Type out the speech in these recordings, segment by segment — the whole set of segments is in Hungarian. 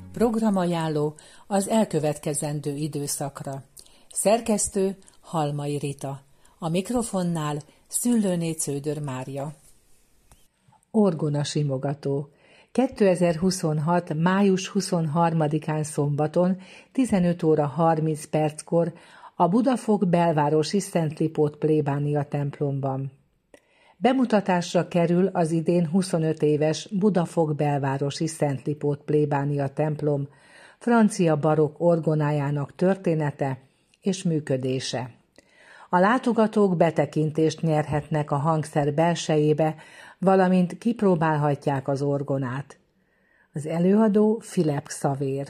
Programajánló az elkövetkezendő időszakra. Szerkesztő Halmai Rita. A mikrofonnál Szüllőné Cződör Mária. Orgona simogató. 2026. május 23-án szombaton 15 óra 30 perckor a Budafok belvárosi Szent Lipót plébánia templomban. Bemutatásra kerül az idén 25 éves Budafok belvárosi Szent Lipót plébánia templom francia barokk orgonájának története és működése. A látogatók betekintést nyerhetnek a hangszer belsejébe, valamint kipróbálhatják az orgonát. Az előadó Philip Xavér.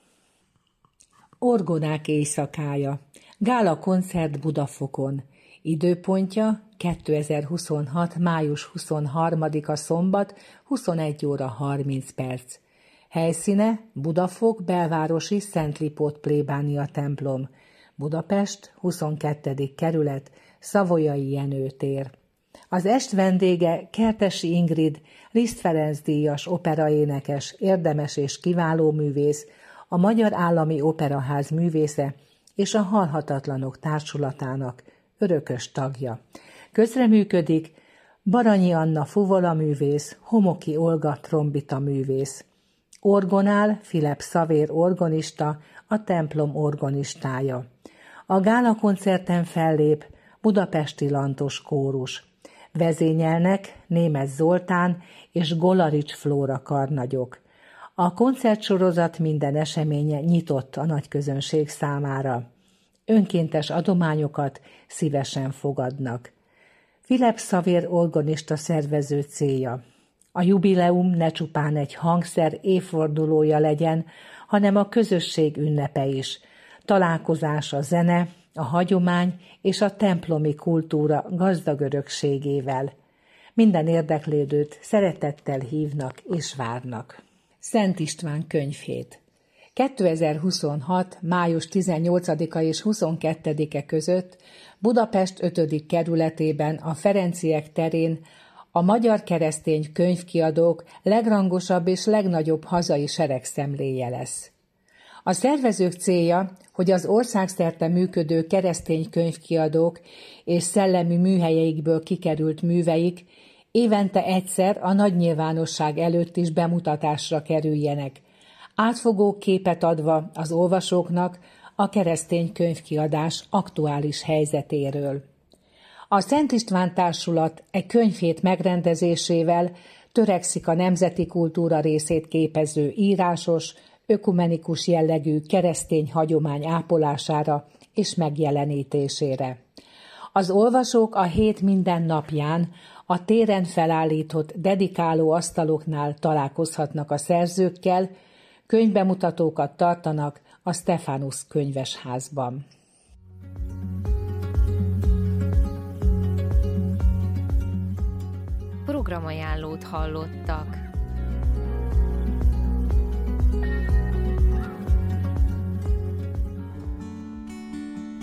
Orgonák éjszakája. Gála koncert Budafokon. Időpontja 2026. május 23-a szombat 21 óra 30 perc. Helyszíne Budafok belvárosi Szent Lipót plébánia templom. Budapest, 22. kerület, Savoyai Jenő tér. Az est vendége Kertesi Ingrid, Liszt Ferenc díjas operaénekes, érdemes és kiváló művész, a Magyar Állami Operaház művésze és a Halhatatlanok Társulatának örökös tagja. Közreműködik Baranyi Anna fuvola művész, Homoki Olga trombita művész. Orgonál Philip Xavér orgonista, a templom organistája. A gála koncerten fellép Budapesti Lantos kórus. Vezényelnek Németh Zoltán és Golarics Flóra karnagyok. A koncertsorozat minden eseménye nyitott a nagyközönség számára. Önkéntes adományokat szívesen fogadnak. Philip Xavér orgonista szervező célja. A jubileum ne csupán egy hangszer évfordulója legyen, hanem a közösség ünnepe is. Találkozás a zene, a hagyomány és a templomi kultúra gazdag örökségével. Minden érdeklődőt szeretettel hívnak és várnak. Szent István könyvhét. 2026. május 18-a és 22-e között Budapest 5. kerületében a Ferenciek terén a magyar keresztény könyvkiadók legrangosabb és legnagyobb hazai seregszemléje lesz. A szervezők célja, hogy az országszerte működő keresztény könyvkiadók és szellemi műhelyeikből kikerült műveik évente egyszer a nagy nyilvánosság előtt is bemutatásra kerüljenek, átfogó képet adva az olvasóknak a keresztény könyvkiadás aktuális helyzetéről. A Szent István Társulat egy könyvhét megrendezésével törekszik a nemzeti kultúra részét képező írásos, ökumenikus jellegű keresztény hagyomány ápolására és megjelenítésére. Az olvasók a hét minden napján a téren felállított dedikáló asztaloknál találkozhatnak a szerzőkkel, könyvbemutatókat tartanak a Stephanus könyvesházban. Programajánlót hallottak.